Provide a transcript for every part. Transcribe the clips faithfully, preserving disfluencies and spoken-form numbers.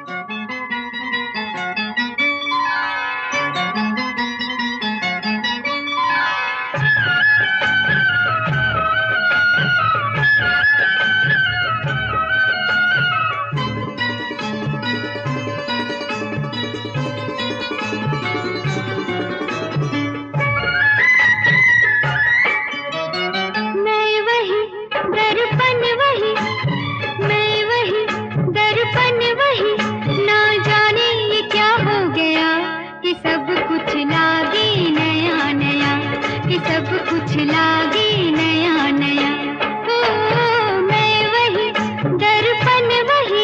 सब कुछ लागे नया नया। ओ मैं वही दर्पण वही,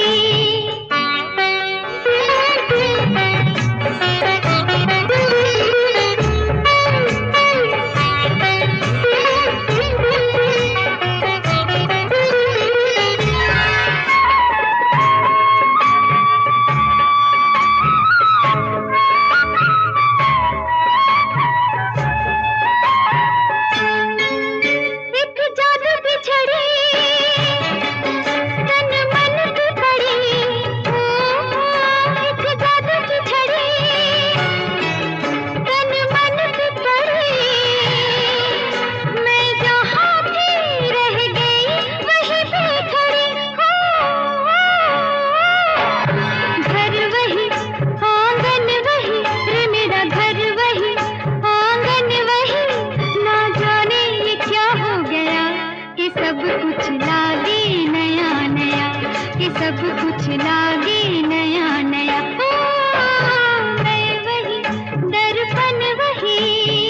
सब कुछ लागे नया नया। ओ मैं वही दर्पण वही।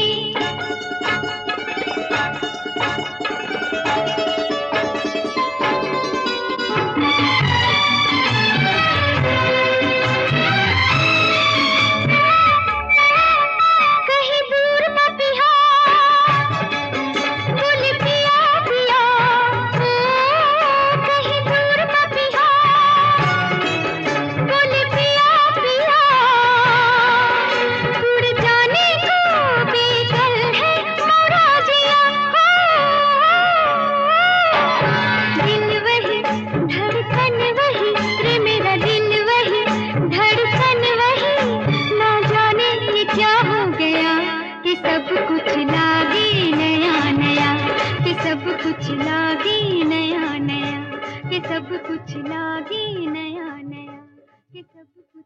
कहीं दूर पपिया गुल पिया पिया, कहीं दूर पपिया गुल पिया पिया, उड़ जाने को बेकल है मोरा जिया। दिल वही धड़कन वही रे मेरा दिल वही धड़कन वही, ना जाने ये क्या हो गया कि सब कुछ लागे नया नया, कि सब कुछ लागे नया नया, कि सब कुछ लागे नया नया, कि सब